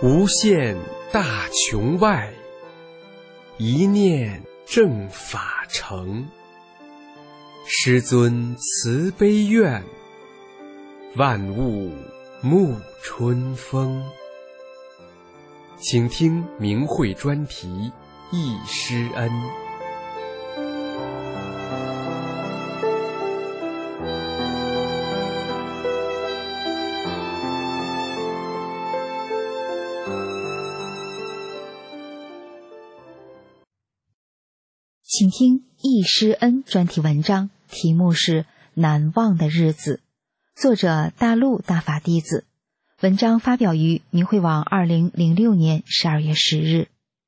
无限大穹外，一念正法成。师尊慈悲愿，万物沐春风。请听明慧专题《忆师恩》。 请听《忆师恩》专题文章，题目是《难忘的日子》，作者大陆大法弟子。文章发表于明慧网2006年12月10日。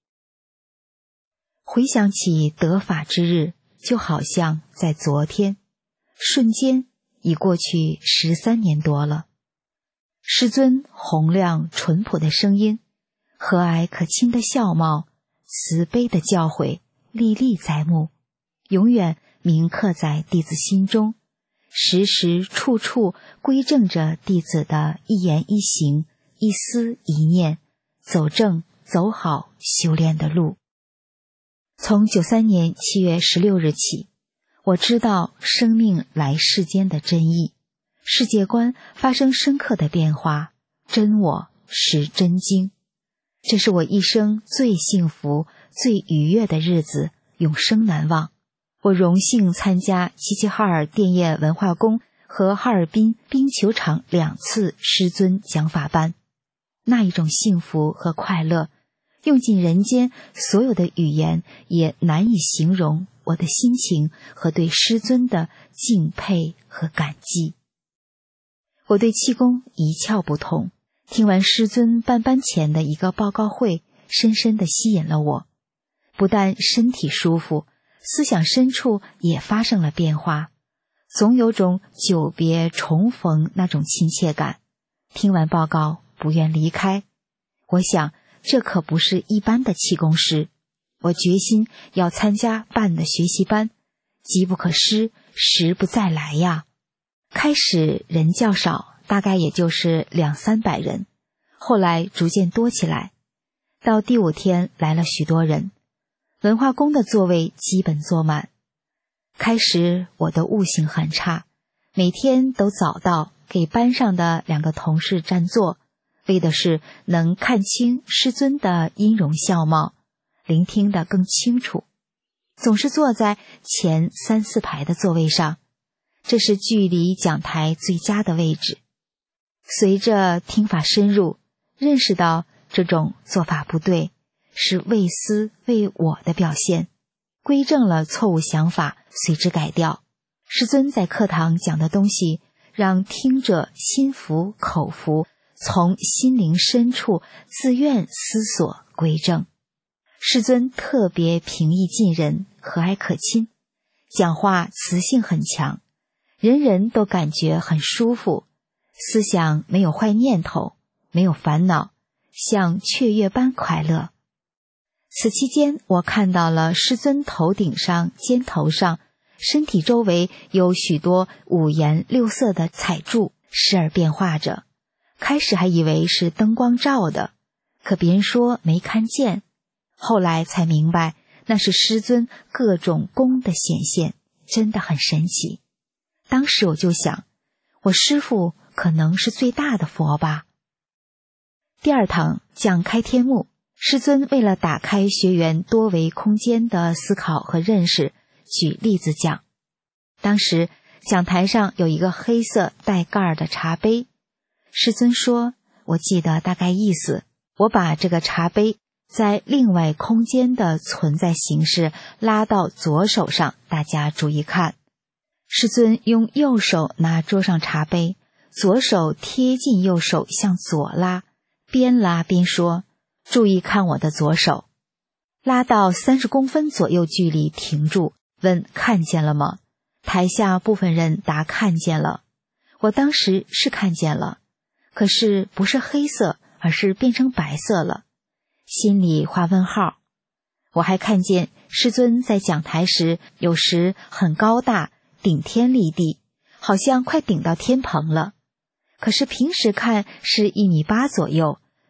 回想起得法之日，就好像在昨天，瞬间已过去13年多了。师尊洪亮淳朴的声音，和蔼可亲的笑貌，慈悲的教诲，历历在目，永远铭刻在弟子心中，时时处处规正着弟子的一言一行、一思一念，走正走好修炼的路。从93年7月16日起，我知道生命来世间的真意，世界观发生深刻的变化，真我识真经。这是我一生最幸福、最愉悦的日子，永生难忘。我荣幸参加齐齐哈尔电业文化宫和哈尔滨冰球场2次师尊讲法班，那一种幸福和快乐，用尽人间所有的语言也难以形容我的心情和对师尊的敬佩和感激。我对气功一窍不通，听完师尊办班前的一个报告会，深深地吸引了我，不但身体舒服，思想深处也发生了变化，总有种久别重逢那种亲切感。听完报告不愿离开，我想这可不是一般的气功师，我决心要参加办的学习班，机不可失，时不再来呀。开始人较少，大概也就是200-300人，后来逐渐多起来，到第5天来了许多人，文化宫的座位基本坐满。开始我的悟性很差，每天都早到，给班上的2个同事占座，为的是能看清师尊的音容笑貌，聆听得更清楚。总是坐在前3-4排的座位上，这是距离讲台最佳的位置。随着听法深入，认识到这种做法不对，是为私为我的表现，规正了错误想法，随之改掉。师尊在课堂讲的东西，让听者心服口服，从心灵深处自愿思索归正。师尊特别平易近人，和蔼可亲，讲话磁性很强，人人都感觉很舒服，思想没有坏念头，没有烦恼，像雀跃般快乐。此期间，我看到了师尊头顶上、肩头上、身体周围有许多5颜6色的彩柱，时而变化着。开始还以为是灯光照的，可别人说没看见，后来才明白那是师尊各种功的显现，真的很神奇。当时我就想，我师父可能是最大的佛吧。第2堂讲开天目，师尊为了打开学员多维空间的思考和认识，举例子讲。当时讲台上有一个黑色带盖的茶杯，师尊说，我记得大概意思，我把这个茶杯在另外空间的存在形式拉到左手上，大家注意看。师尊用右手拿桌上茶杯，左手贴近右手向左拉，边拉边说，注意看我的左手。拉到30公分左右距离停住，问看见了吗？台下部分人答看见了。我当时是看见了，可是不是黑色，而是变成白色了，心里画问号。我还看见师尊在讲台时，有时很高大，顶天立地，好像快顶到天棚了，可是平时看是1.8米左右，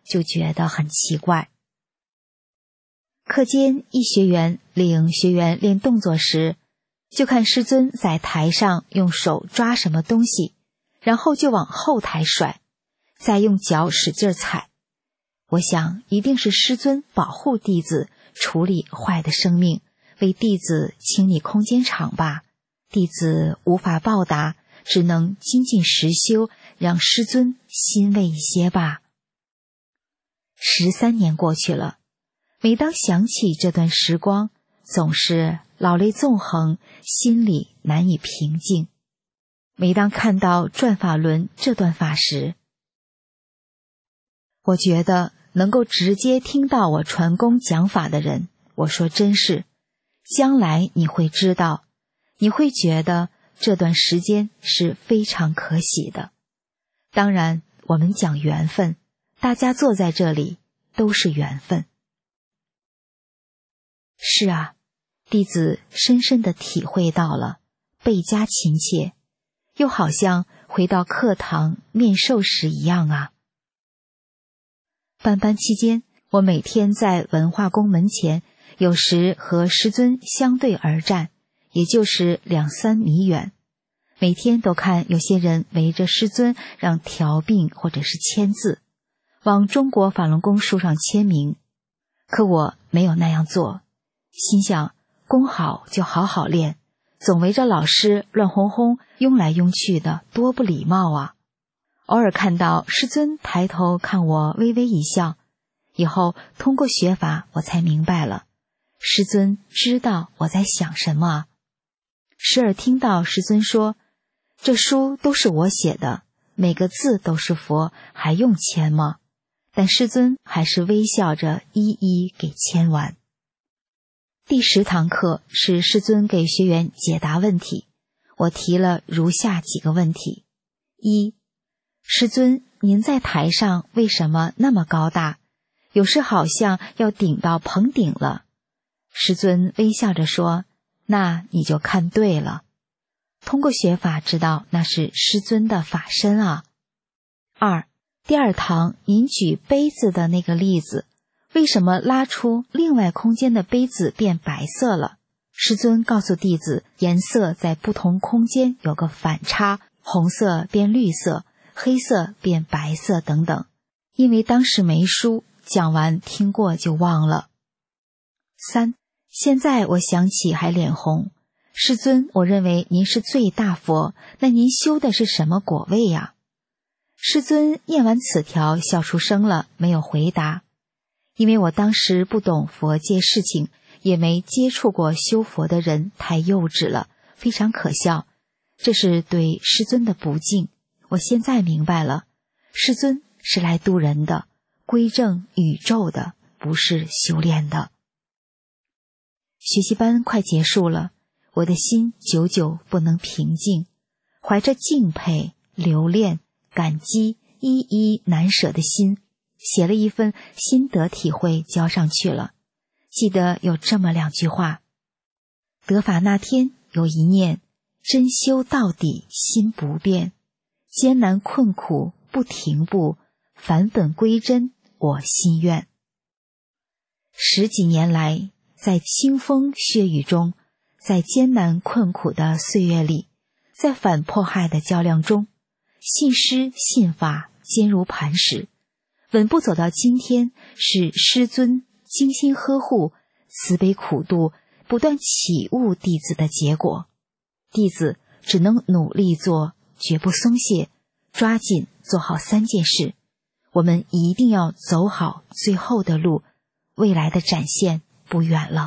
就觉得很奇怪。课间一学员领学员练动作时，就看师尊在台上用手抓什么东西，然后就往后台甩，再用脚使劲踩。我想一定是师尊保护弟子，处理坏的生命，为弟子清理空间场吧。弟子无法报答，只能精进实修，让师尊欣慰一些吧。13年过去了，每当想起这段时光，总是老泪纵横，心里难以平静。每当看到转法轮这段法时，我觉得能够直接听到我传功讲法的人，我说真是，将来你会知道，你会觉得这段时间是非常可喜的。当然，我们讲缘分，大家坐在这里都是缘分。是啊，弟子深深地体会到了，倍加亲切，又好像回到课堂面授时一样啊。办班期间，我每天在文化宫门前，有时和师尊相对而站，也就是2-3米远。每天都看有些人围着师尊让调并或者是签字，往中国法轮功书上签名。可我没有那样做，心想功好就好好练，总围着老师乱哄哄拥来拥去的，多不礼貌啊。偶尔看到师尊抬头看我，微微一笑。以后通过学法，我才明白了，师尊知道我在想什么啊。时而听到师尊说，这书都是我写的，每个字都是佛，还用签吗？但师尊还是微笑着一一给签完。第10堂课是师尊给学员解答问题，我提了如下几个问题：一，师尊，您在台上为什么那么高大？有时好像要顶到棚顶了。师尊微笑着说，那你就看对了。通过学法知道那是师尊的法身啊。2，第2堂您举杯子的那个例子，为什么拉出另外空间的杯子变白色了？师尊告诉弟子，颜色在不同空间有个反差，红色变绿色，黑色变白色等等。因为当时没书，讲完听过就忘了。3，现在我想起还脸红。师尊，我认为您是最大佛，那您修的是什么果位呀？师尊念完此条笑出声了，没有回答。因为我当时不懂佛界事情，也没接触过修佛的人，太幼稚了，非常可笑。这是对师尊的不敬。我现在明白了，师尊是来度人的，归正宇宙的，不是修炼的。学习班快结束了，我的心久久不能平静，怀着敬佩、留恋、感激、依依难舍的心，写了一份心得体会交上去了。记得有这么2句话：得法那天有一念，真修到底心不变，艰难困苦不停步，返本归真我心愿。10几年来，在清风血雨中，在艰难困苦的岁月里，在反迫害的较量中，信师信法坚如磐石，稳步走到今天，是师尊精心呵护、慈悲苦度、不断启悟弟子的结果。弟子只能努力做，绝不松懈，抓紧做好3件事。我们一定要走好最后的路，未来的展现不远了。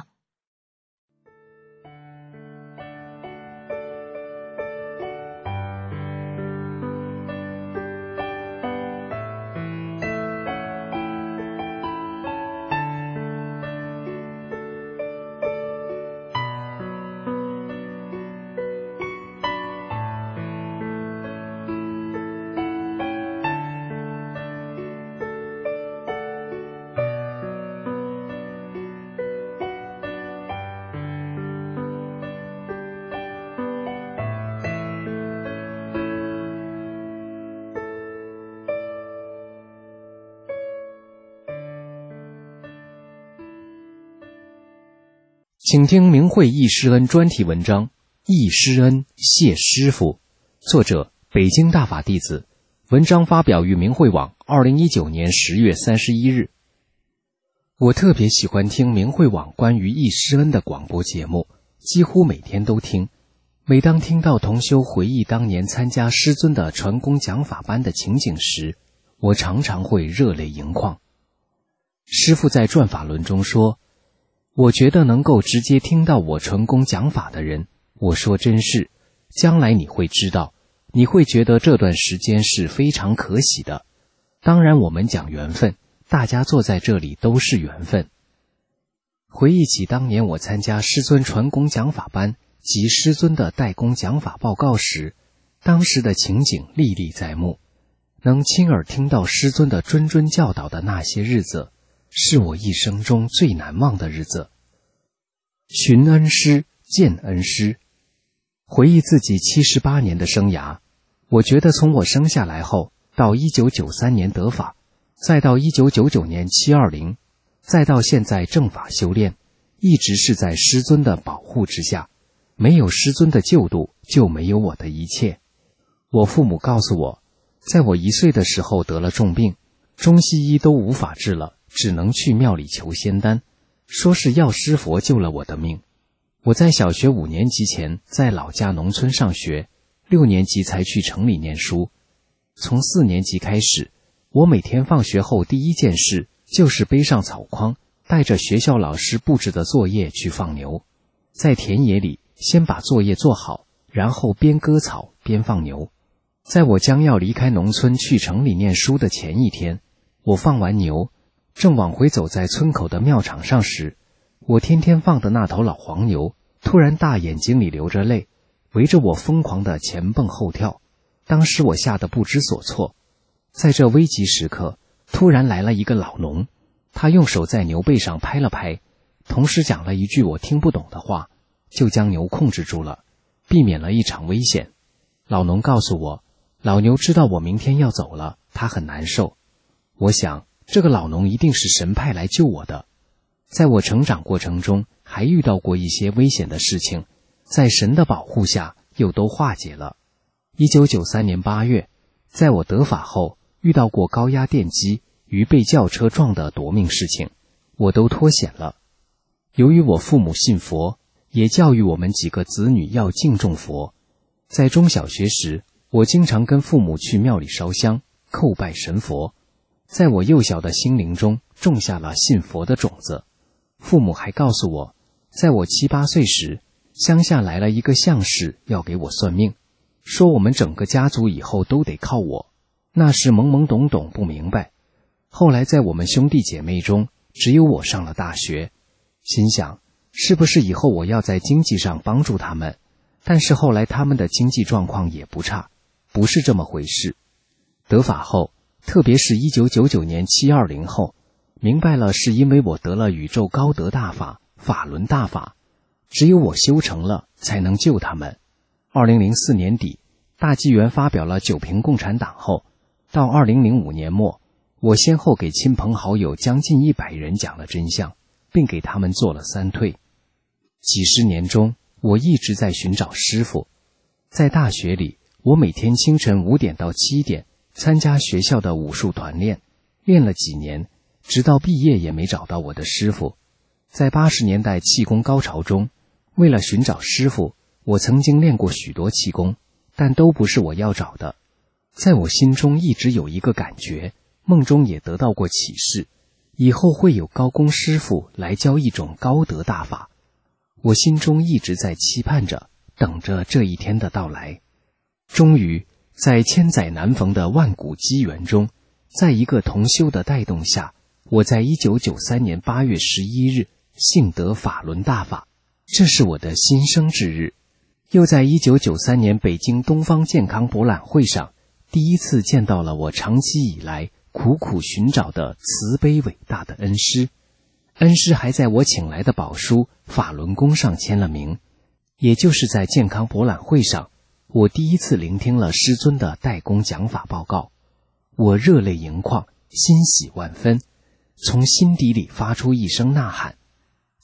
请听明慧忆师恩专题文章《忆师恩谢师傅》，作者北京大法弟子，文章发表于明慧网2019年10月31日。我特别喜欢听明慧网关于忆师恩的广播节目，几乎每天都听。每当听到同修回忆当年参加师尊的传功讲法班的情景时，我常常会热泪盈眶。师父在转法轮中说，我觉得能够直接听到我传功讲法的人，我说真是，将来你会知道，你会觉得这段时间是非常可喜的。当然我们讲缘分，大家坐在这里都是缘分。回忆起当年我参加师尊传功讲法班及师尊的代功讲法报告时，当时的情景历历在目，能亲耳听到师尊的谆谆教导的那些日子，是我一生中最难忘的日子。寻恩师，见恩师。回忆自己78年的生涯，我觉得从我生下来后，到1993年得法，再到1999年720，再到现在正法修炼，一直是在师尊的保护之下，没有师尊的救度，就没有我的一切。我父母告诉我，在我1岁的时候得了重病，中西医都无法治了，只能去庙里求仙丹，说是药师佛救了我的命。我在小学5年级前在老家农村上学，6年级才去城里念书。从4年级开始，我每天放学后第一件事就是背上草筐，带着学校老师布置的作业去放牛。在田野里先把作业做好，然后边割草边放牛。在我将要离开农村去城里念书的前一天，我放完牛，正往回走在村口的庙场上时，我天天放的那头老黄牛突然大眼睛里流着泪，围着我疯狂的前蹦后跳。当时我吓得不知所措。在这危急时刻，突然来了一个老农，他用手在牛背上拍了拍，同时讲了一句我听不懂的话，就将牛控制住了，避免了一场危险。老农告诉我，老牛知道我明天要走了，他很难受。我想，这个老农一定是神派来救我的。在我成长过程中，还遇到过一些危险的事情，在神的保护下，又都化解了。1993年8月，在我得法后，遇到过高压电机与被轿车撞的夺命事情，我都脱险了。由于我父母信佛，也教育我们几个子女要敬重佛。在中小学时，我经常跟父母去庙里烧香，叩拜神佛，在我幼小的心灵中种下了信佛的种子。父母还告诉我，在我7、8岁时，乡下来了一个相士要给我算命，说我们整个家族以后都得靠我。那时懵懵懂懂不明白。后来在我们兄弟姐妹中，只有我上了大学，心想是不是以后我要在经济上帮助他们，但是后来他们的经济状况也不差，不是这么回事。得法后，特别是1999年720后，明白了是因为我得了宇宙高德大法、法轮大法，只有我修成了才能救他们。2004年底，大纪元发表了9评共产党后，到2005年末，我先后给亲朋好友将近100人讲了真相，并给他们做了3退。几十年中，我一直在寻找师父。在大学里，我每天清晨5点到7点参加学校的武术团练，练了几年，直到毕业也没找到我的师父。在80年代气功高潮中，为了寻找师父，我曾经练过许多气功，但都不是我要找的。在我心中一直有一个感觉，梦中也得到过启示，以后会有高功师父来教一种高德大法。我心中一直在期盼着，等着这一天的到来。终于，在千载难逢的万古机缘中，在一个同修的带动下，我在1993年8月11日幸得法轮大法，这是我的新生之日。又在1993年北京东方健康博览会上，第一次见到了我长期以来苦苦寻找的慈悲伟大的恩师。恩师还在我请来的宝书《法轮功》上签了名。也就是在健康博览会上，我第一次聆听了师尊的代功讲法报告，我热泪盈眶，欣喜万分，从心底里发出一声呐喊：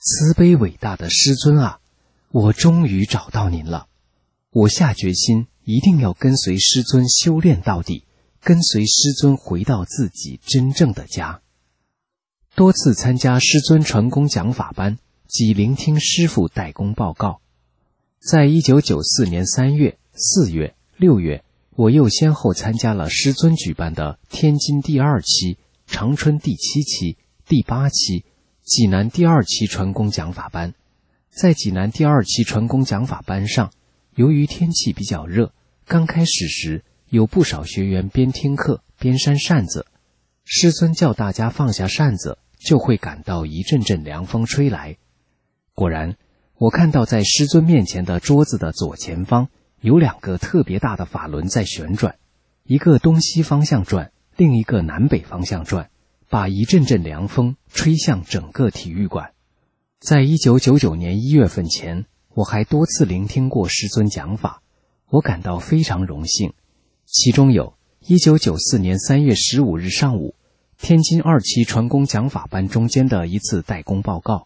慈悲伟大的师尊啊，我终于找到您了。我下决心一定要跟随师尊修炼到底，跟随师尊回到自己真正的家。多次参加师尊传功讲法班及聆听师父代功报告。在1994年3月、4月、6月，我又先后参加了师尊举办的天津第2期、长春第7期、第8期、济南第2期传功讲法班。在济南第2期传功讲法班上，由于天气比较热，刚开始时有不少学员边听课边扇扇子，师尊叫大家放下扇子，就会感到一阵阵凉风吹来。果然，我看到在师尊面前的桌子的左前方有2个特别大的法轮在旋转，一个东西方向转，另一个南北方向转，把一阵阵凉风吹向整个体育馆。在1999年1月份前，我还多次聆听过师尊讲法，我感到非常荣幸。其中有1994年3月15日上午，天津2期传功讲法班中间的一次代功报告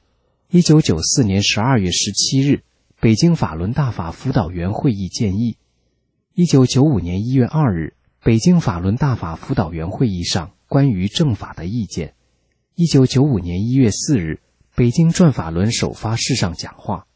；1994年12月17日，北京法轮大法辅导员会议建议；1995年1月2日，北京法轮大法辅导员会议上关于正法的意见；1995年1月4日，北京转法轮首发式上讲话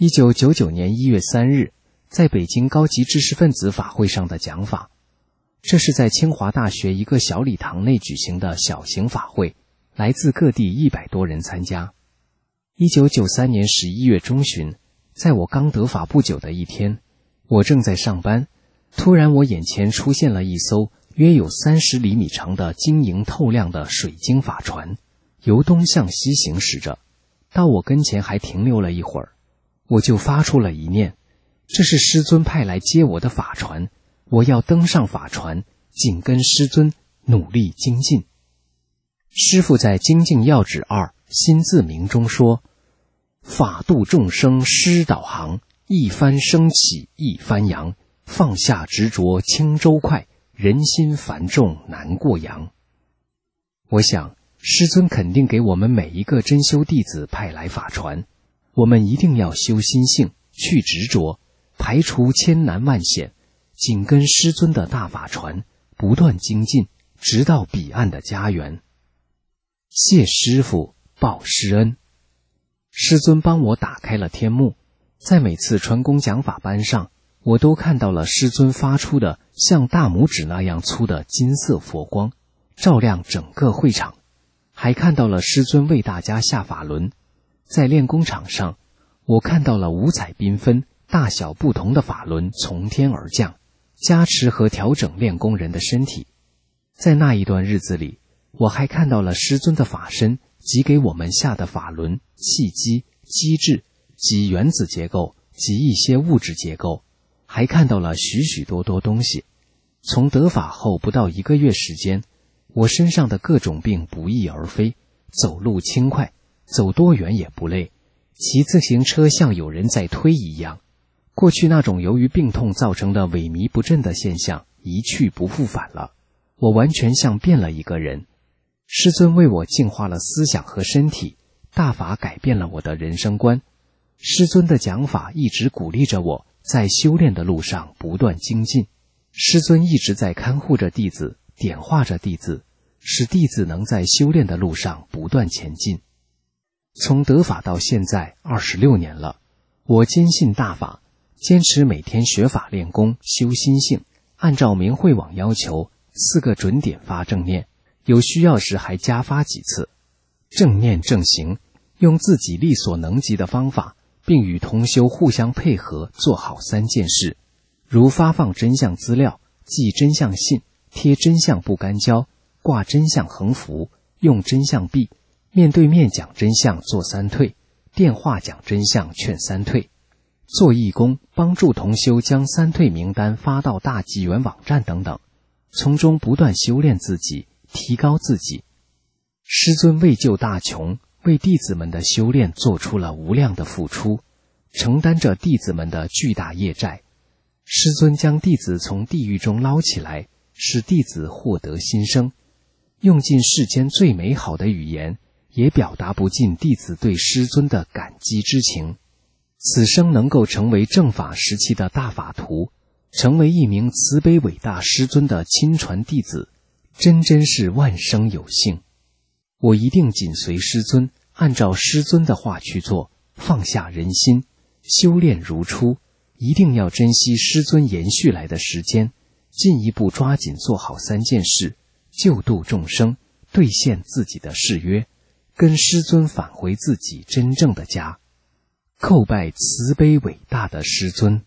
；1999年1月3日，在北京高级知识分子法会上的讲法。这是在清华大学一个小礼堂内举行的小型法会，来自各地100多人参加。1993年11月中旬，在我刚得法不久的一天，我正在上班，突然我眼前出现了一艘约有30厘米长的晶莹透亮的水晶法船，由东向西行驶着，到我跟前还停留了一会儿。我就发出了一念，这是师尊派来接我的法船，我要登上法船，紧跟师尊，努力精进。师父在《精进要旨2心自明》中说，法度众生师导航，一帆升起一帆扬，放下执着轻舟快，人心繁重难过洋。我想师尊肯定给我们每一个真修弟子派来法船，我们一定要修心性，去执着，排除千难万险，紧跟师尊的大法船，不断精进，直到彼岸的家园。谢师父，报师恩。师尊帮我打开了天幕，在每次传功讲法班上，我都看到了师尊发出的像大拇指那样粗的金色佛光，照亮整个会场，还看到了师尊为大家下法轮。在练功场上，我看到了五彩缤纷、大小不同的法轮从天而降，加持和调整练功人的身体。在那一段日子里，我还看到了师尊的法身及给我们下的法轮、气机、机制及原子结构及一些物质结构，还看到了许许多多东西。从得法后不到1个月时间，我身上的各种病不翼而飞，走路轻快，走多远也不累，骑自行车像有人在推一样。过去那种由于病痛造成的萎靡不振的现象一去不复返了，我完全像变了一个人。师尊为我净化了思想和身体，大法改变了我的人生观。师尊的讲法一直鼓励着我在修炼的路上不断精进，师尊一直在看护着弟子，点化着弟子，使弟子能在修炼的路上不断前进。从得法到现在26年了，我坚信大法，坚持每天学法练功修心性，按照明慧网要求4个准点发正念，有需要时还加发几次。正念正行，用自己力所能及的方法，并与同修互相配合，做好3件事，如发放真相资料、寄真相信、贴真相不干胶、挂真相横幅、用真相币、面对面讲真相做3退、电话讲真相劝3退。做义工，帮助同修将3退名单发到大纪元网站等等，从中不断修炼自己，提高自己。师尊为救大穷，为弟子们的修炼做出了无量的付出，承担着弟子们的巨大业债。师尊将弟子从地狱中捞起来，使弟子获得新生，用尽世间最美好的语言， 也表达不尽弟子对师尊的感激之情。此生能够成为正法时期的大法徒，成为一名慈悲伟大师尊的亲传弟子，真是万生有幸。我一定紧随师尊，按照师尊的话去做，放下人心，修炼如初，一定要珍惜师尊延续来的时间，进一步抓紧做好3件事，救度众生，兑现自己的誓约，跟师尊返回自己真正的家。叩拜慈悲伟大的师尊。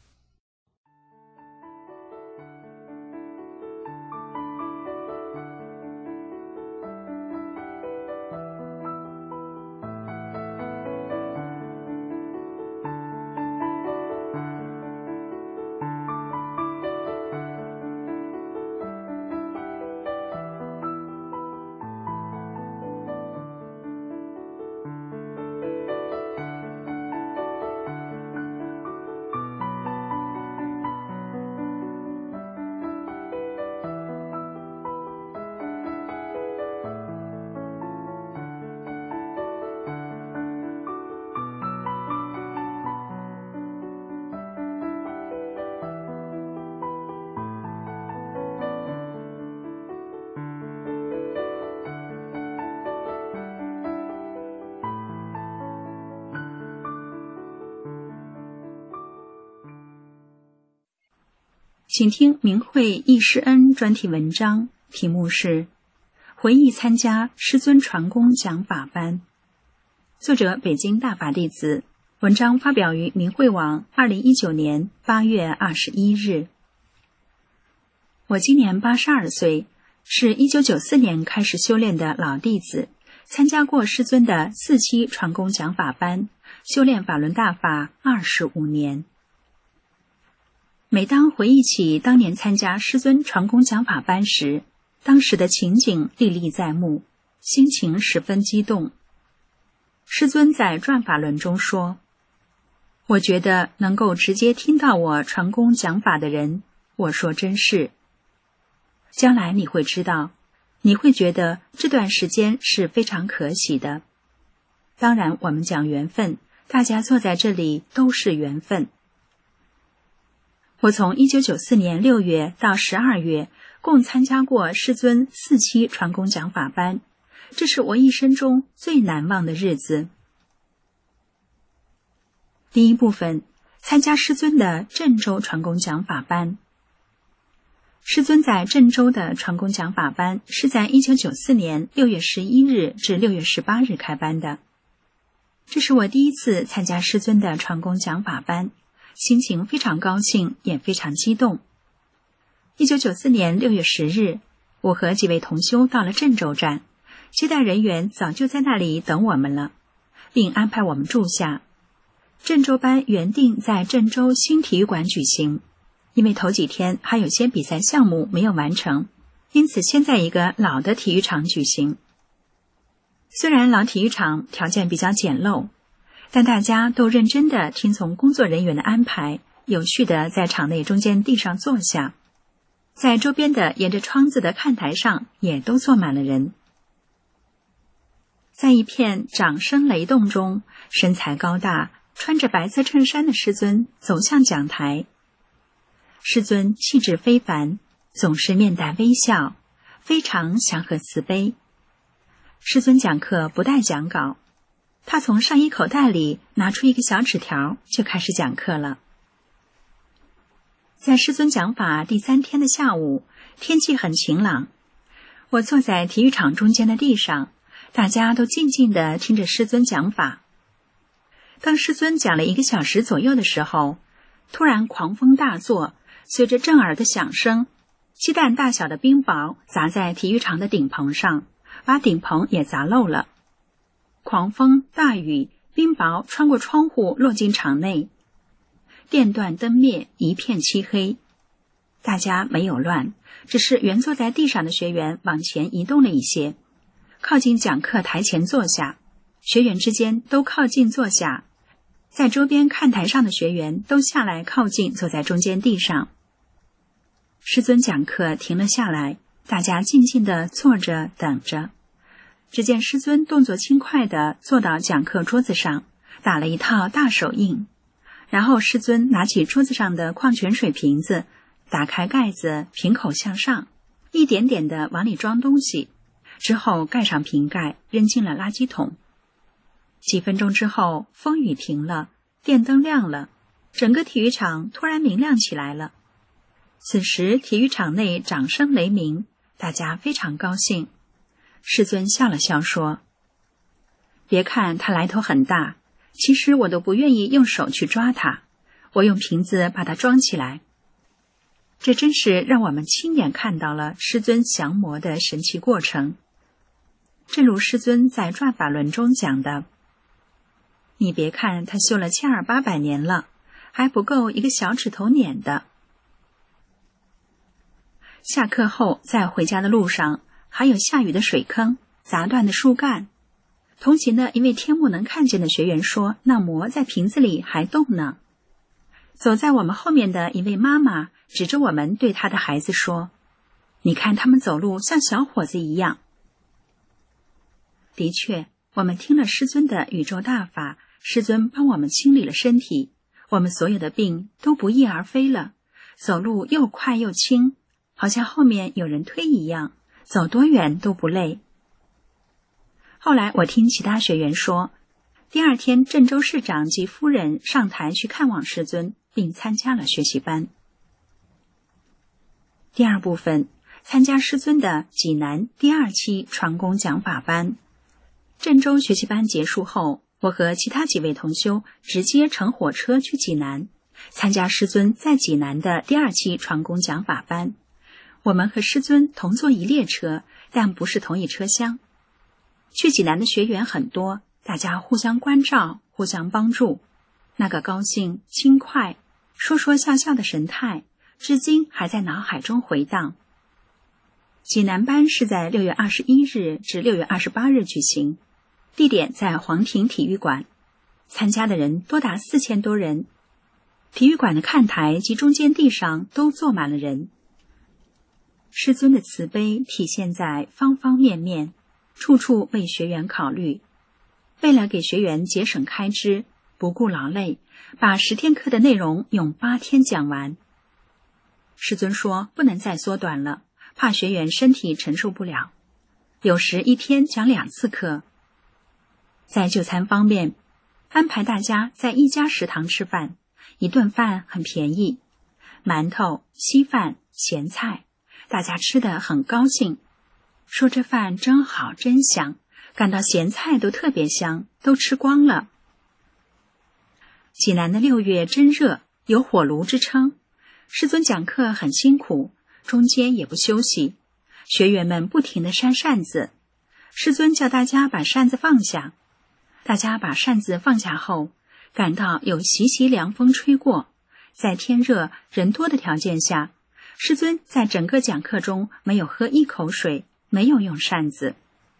请听明慧易师恩专题文章，题目是回忆参加师尊传功讲法班，作者北京大法弟子，文章发表于明慧网2019年8月21日。我今年82岁，是1994年开始修炼的老弟子，参加过师尊的4期传功讲法班，修炼法轮大法25年。每当回忆起当年参加师尊传功讲法班时，当时的情景历历在目，心情十分激动。师尊在转法轮中说，我觉得能够直接听到我传功讲法的人，我说真是。将来你会知道，你会觉得这段时间是非常可喜的。当然我们讲缘分，大家坐在这里都是缘分。我从1994年6月到12月共参加过师尊4期传功讲法班，这是我一生中最难忘的日子。第一部分，参加师尊的郑州传功讲法班。师尊在郑州的传功讲法班是在1994年6月11日至6月18日开班的，这是我第一次参加师尊的传功讲法班，心情非常高兴，也非常激动。1994年6月10日，我和几位同修到了郑州站，接待人员早就在那里等我们了，并安排我们住下。郑州班原定在郑州新体育馆举行，因为头几天还有些比赛项目没有完成，因此先在一个老的体育场举行。虽然老体育场条件比较简陋，但大家都认真地听从工作人员的安排，有序地在场内中间地上坐下，在周边的沿着窗子的看台上也都坐满了人。在一片掌声雷动中，身材高大，穿着白色衬衫的师尊走向讲台。师尊气质非凡，总是面带微笑，非常祥和慈悲。师尊讲课不带讲稿，他从上衣口袋里拿出一个小纸条，就开始讲课了。在师尊讲法第3天的下午，天气很晴朗，我坐在体育场中间的地上，大家都静静地听着师尊讲法。当师尊讲了1个小时左右的时候，突然狂风大作，随着震耳的响声，鸡蛋大小的冰雹砸在体育场的顶棚上，把顶棚也砸漏了。狂风大雨，冰雹穿过窗户落进场内，电断灯灭，一片漆黑。大家没有乱，只是原坐在地上的学员往前移动了一些，靠近讲课台前坐下，学员之间都靠近坐下，在周边看台上的学员都下来靠近坐在中间地上。师尊讲课停了下来，大家静静地坐着等着。 只见师尊动作轻快地坐到讲课桌子上，打了一套大手印，然后师尊拿起桌子上的矿泉水瓶子，打开盖子，瓶口向上，一点点地往里装东西，之后盖上瓶盖，扔进了垃圾桶。几分钟之后，风雨停了，电灯亮了，整个体育场突然明亮起来了。此时体育场内掌声雷鸣，大家非常高兴。师尊笑了笑说：“别看它来头很大，其实我都不愿意用手去抓它，我用瓶子把它装起来。”这真是让我们亲眼看到了师尊降魔的神奇过程。正如师尊在转法轮中讲的，你别看他修了700-800年了，还不够一个小指头捻的。下课后，在回家的路上，还有下雨的水坑、砸断的树干。同行的一位天目能看见的学员说，那魔在瓶子里还动呢。走在我们后面的一位妈妈指着我们对她的孩子说，你看他们走路像小伙子一样。的确，我们听了师尊的宇宙大法，师尊帮我们清理了身体，我们所有的病都不翼而飞了，走路又快又轻，好像后面有人推一样，走多远都不累。后来我听其他学员说，第二天郑州市长及夫人上台去看望师尊，并参加了学习班。第二部分，参加师尊的济南第2期传功讲法班。郑州学习班结束后，我和其他几位同修直接乘火车去济南，参加师尊在济南的第2期传功讲法班。我们和师尊同坐一列车，但不是同一车厢。去济南的学员很多，大家互相关照，互相帮助，那个高兴、轻快、说说笑笑的神态，至今还在脑海中回荡。济南班是在6月21日至6月28日举行，地点在黄庭体育馆，参加的人多达4000多人。体育馆的看台及中间地上都坐满了人。师尊的慈悲体现在方方面面，处处为学员考虑。为了给学员节省开支，不顾劳累，把10天课的内容用8天讲完。师尊说不能再缩短了，怕学员身体承受不了，有时1天讲2次课。在就餐方面，安排大家在一家食堂吃饭，一顿饭很便宜，馒头、稀饭、咸菜，大家吃得很高兴，说这饭真好真香，感到咸菜都特别香，都吃光了。济南的6月真热，有火炉之称。师尊讲课很辛苦，中间也不休息，学员们不停地扇扇子。师尊叫大家把扇子放下，大家把扇子放下后，感到有习习凉风吹过，在天热人多的条件下，师尊在整个讲课中没有喝一口水，没有用扇子。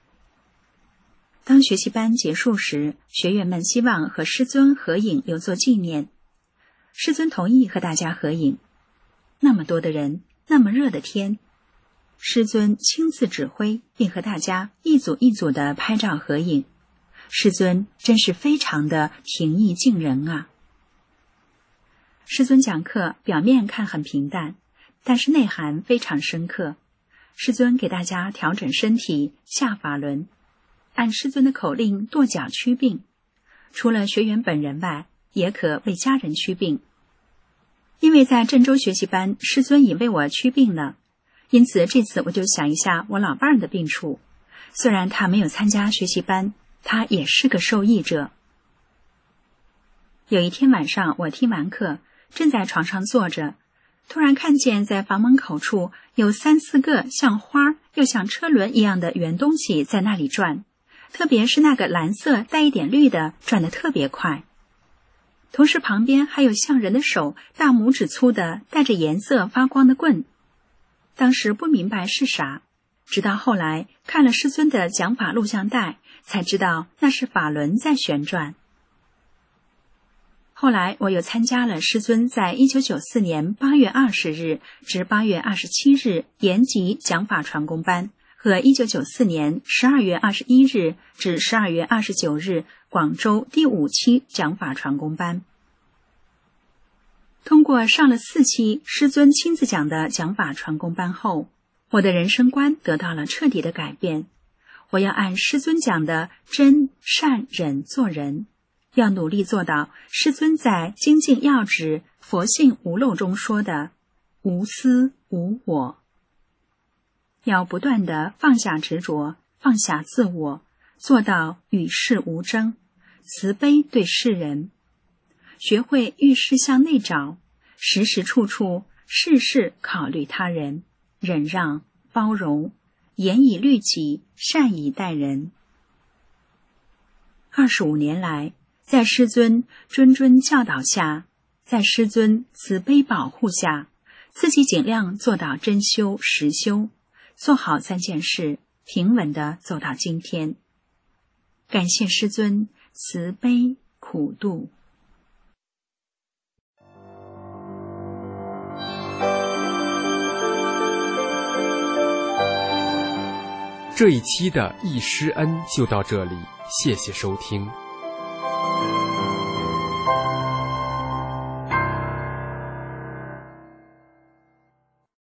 当学习班结束时，学员们希望和师尊合影留作纪念。师尊同意和大家合影。那么多的人，那么热的天，师尊亲自指挥，并和大家一组一组的拍照合影。师尊真是非常的平易近人啊！师尊讲课表面看很平淡，但是内涵非常深刻。师尊给大家调整身体，下法轮，按师尊的口令跺脚驱病，除了学员本人外，也可为家人驱病。因为在郑州学习班，师尊已为我驱病了，因此这次我就想一下我老伴儿的病处。虽然他没有参加学习班，他也是个受益者。有一天晚上，我听完课，正在床上坐着，突然看见在房门口处有3、4个像花又像车轮一样的圆东西在那里转，特别是那个蓝色带一点绿的，转得特别快。同时旁边还有像人的手，大拇指粗的带着颜色发光的棍。当时不明白是啥，直到后来看了师尊的讲法录像带，才知道那是法轮在旋转。后来我又参加了师尊在1994年8月20日至8月27日延吉讲法传功班和1994年12月21日至12月29日广州第5期讲法传功班。通过上了4期师尊亲自讲的讲法传功班后，我的人生观得到了彻底的改变。我要按师尊讲的真善忍做人，要努力做到师尊在精进要旨佛性无漏中说的无私无我。要不断地放下执着，放下自我，做到与世无争，慈悲对世人，学会遇事向内找，时时处处事事考虑他人，忍让包容，严以律己，善以待人。25年来，在师尊谆谆教导下，在师尊慈悲保护下，自己尽量做到真修实修，做好3件事，平稳地走到今天。感谢师尊慈悲苦度。 这一期的忆师恩就到这里，谢谢收听。